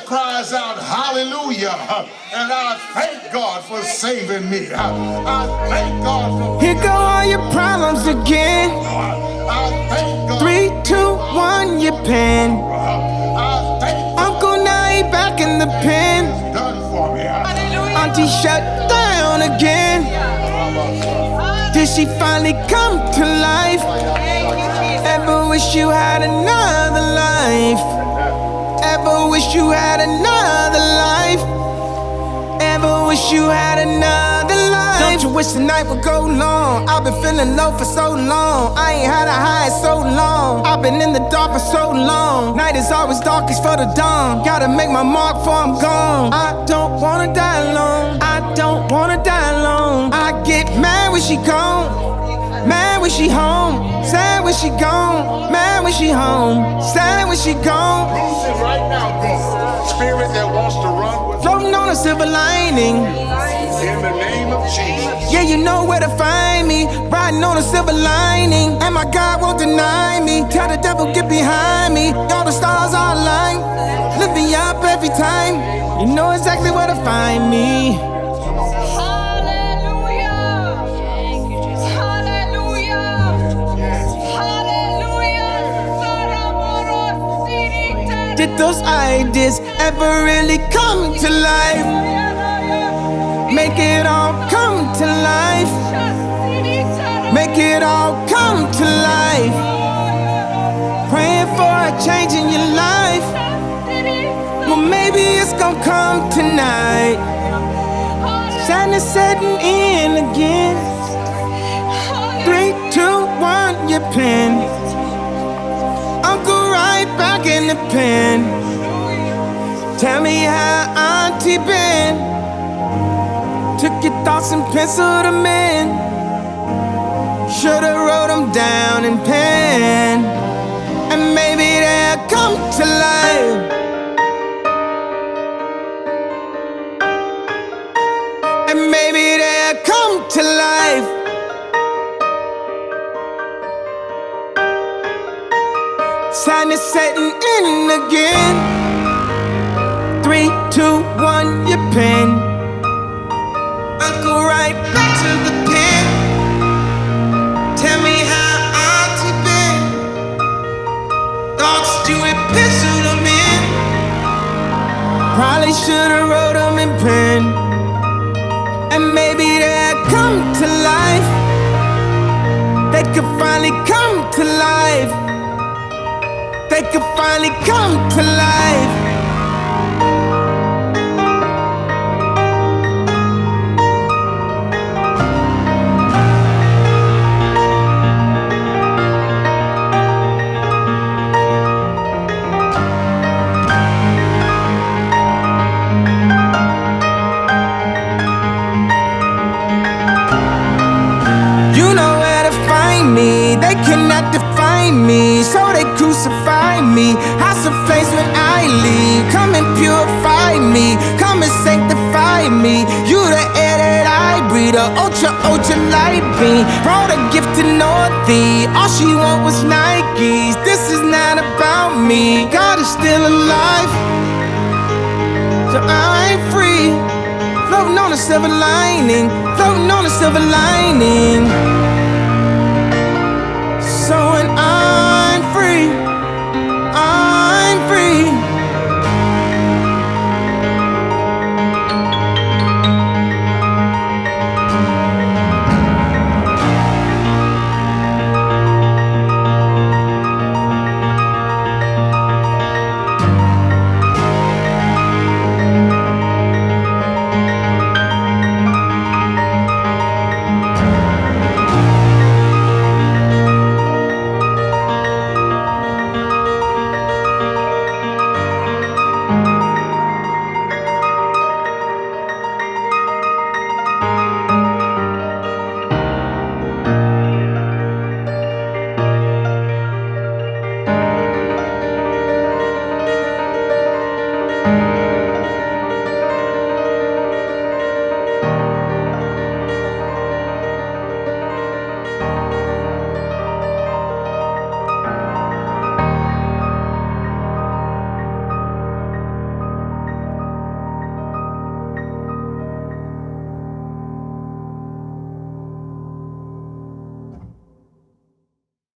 cries out, hallelujah. And I thank God for saving me. I thank God for... Here go all your problems again. I thank God. 3, 2, 1, your pen. I thank God. Uncle now he back in the pen. Done for me. Auntie shut down again. Did she finally come to life? Ever wish you had another life? Ever wish you had another life? Ever wish you had another life? Don't you wish the night would go long? I've been feeling low for so long. I ain't had a high in so long. I've been in the dark for so long. Night is always darkest for the dawn. Gotta make my mark before I'm gone. I don't wanna die alone. I don't wanna die alone. I get mad when she gone, mad when she home, sad when she gone, mad when she home, sad when she gone. Loose it right now, God. Spirit that wants to run with Floating on a silver lining. in the name of Jesus. Yeah, you know where to find me. Riding on a silver lining. And my God won't deny me. Tell the devil, get behind me. All the stars are aligned. Lift me up every time. You know exactly where to find me. Did those ideas ever really come to life? Make it all come to life. Make it all come to life. Praying for a change in your life. Well, maybe it's gonna come tonight. Sadness setting in again. 3, 2, 1, your pen. Uncle right back in the pen. Tell me how Auntie been. Took your thoughts and penciled them in. Should've wrote them down in pen. And maybe they'll come to life. And maybe they'll come to life. Sadness setting in again. 3, 2, 1, your pen. Uncle right back to the pen. Tell me how Auntie been. Thoughts you had penciled them in. Probably should've wrote them in pen. And maybe they'll come to life. They could finally come to life. They could finally come to life. You know where to find me. They cannot define me, so they crucify me. House of flames when I leave. Come and purify me. Come and sanctify me. You the air that I breathe. A ultra, ultra light beam. Brought a gift to Northie. All she want was Nikes. This is not about me. God is still alive, so I'm free. Floating on a silver lining. Floating on a silver lining.